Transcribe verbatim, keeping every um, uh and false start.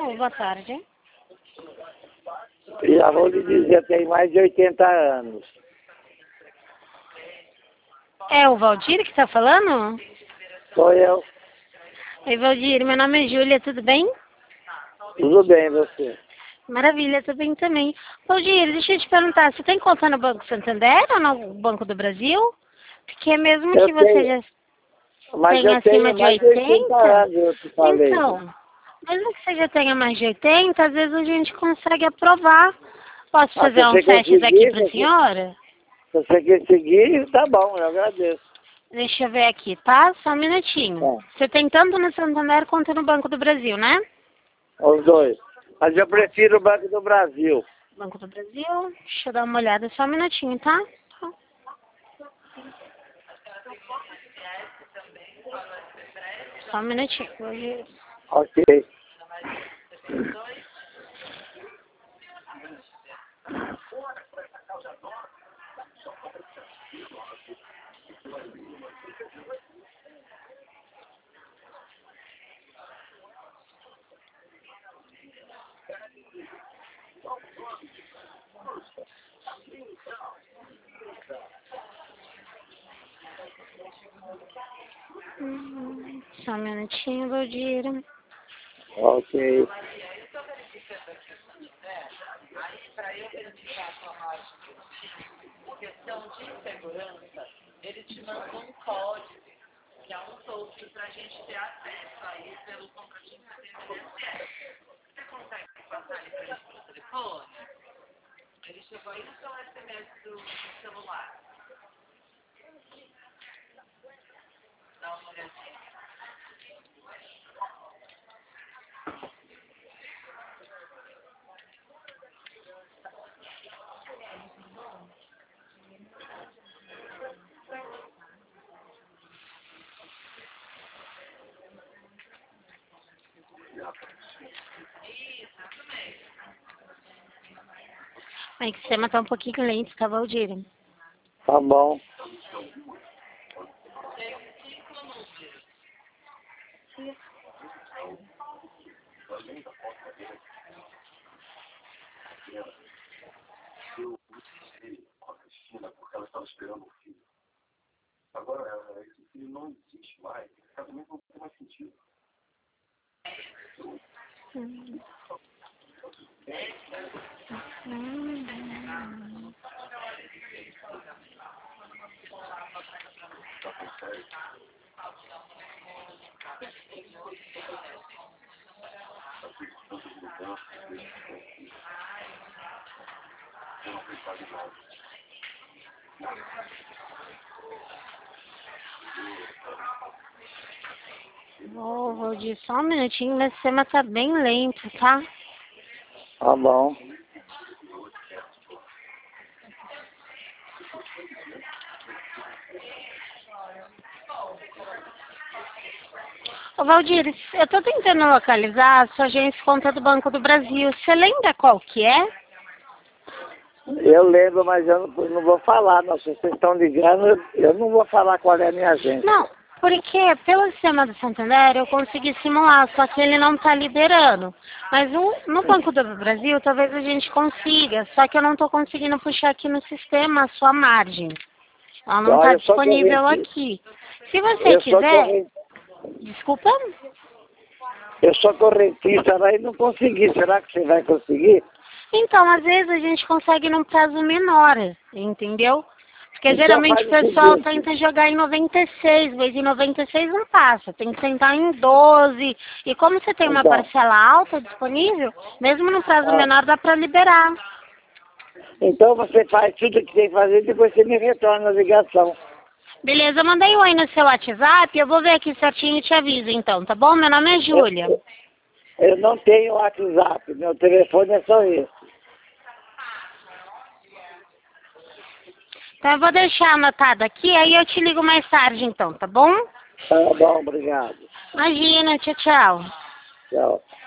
Alô, boa tarde. Já vou lhe dizer, tem mais de oitenta anos. É o Valdir que está falando? Sou eu. Oi, Valdir, meu nome é Júlia, tudo bem? Tudo bem, você? Maravilha, tudo bem também. Valdir, deixa eu te perguntar, você tem conta no Banco Santander ou no Banco do Brasil? Porque mesmo Eu que você tenho, já mas tenha eu acima tenho de mais de oitenta oitenta, anos, eu te falei. então, mesmo que você já tenha mais de oitenta, às vezes a gente consegue aprovar. Posso Ah, se fazer você uns testes aqui conseguir, para a se senhora? se você conseguir, tá bom, eu agradeço. Deixa eu ver aqui, tá? Só um minutinho. É, Você tem tanto no Santander quanto no Banco do Brasil, né? os dois. Mas eu prefiro o Banco do Brasil. Banco do Brasil. Deixa eu dar uma olhada, só um minutinho, tá? Tá. Só um minutinho. Hoje... Ok. Hum, Só um minutinho, Valdir. Ok. Aí que o sistema tá um pouquinho lento, tá, Valdir? Tá bom. Hum. Hum. Ô, Valdir, só um minutinho, meu sistema tá bem lento, tá? Tá bom. Ô, Valdir, eu tô tentando localizar a sua agência conta do Banco do Brasil. Você lembra qual que é? Eu lembro, mas eu não, não vou falar. Não. Se vocês estão ligando, eu, eu não vou falar qual é a minha agência. Não, porque pelo sistema do Santander eu consegui simular, só que ele não está liberando. Mas o- no Banco do Brasil talvez a gente consiga, só que eu não estou conseguindo puxar aqui no sistema a sua margem. Ela não está Olha, eu sou disponível correntista. aqui. Se você Eu sou quiser, correntista. desculpa. Eu sou correntista lá e não consegui. Será que você vai conseguir? Então, às vezes a gente consegue num prazo menor, entendeu? Porque Então geralmente faz o o pessoal seguinte. tenta jogar em noventa e seis, mas em noventa e seis não passa, tem que tentar em doze. E como você tem uma Então, parcela alta disponível, mesmo no prazo ah, menor dá para liberar. então você faz tudo o que tem que fazer e depois você me retorna a ligação. Beleza, eu mandei um aí no seu WhatsApp, eu vou ver aqui certinho e te aviso então, tá bom? Meu nome é Eu, Júlia. eu, eu não tenho WhatsApp, meu telefone é só esse. Então eu vou deixar anotado aqui, aí eu te ligo mais tarde então, tá bom? Tá bom, obrigado. Imagina, tchau, tchau. Tchau.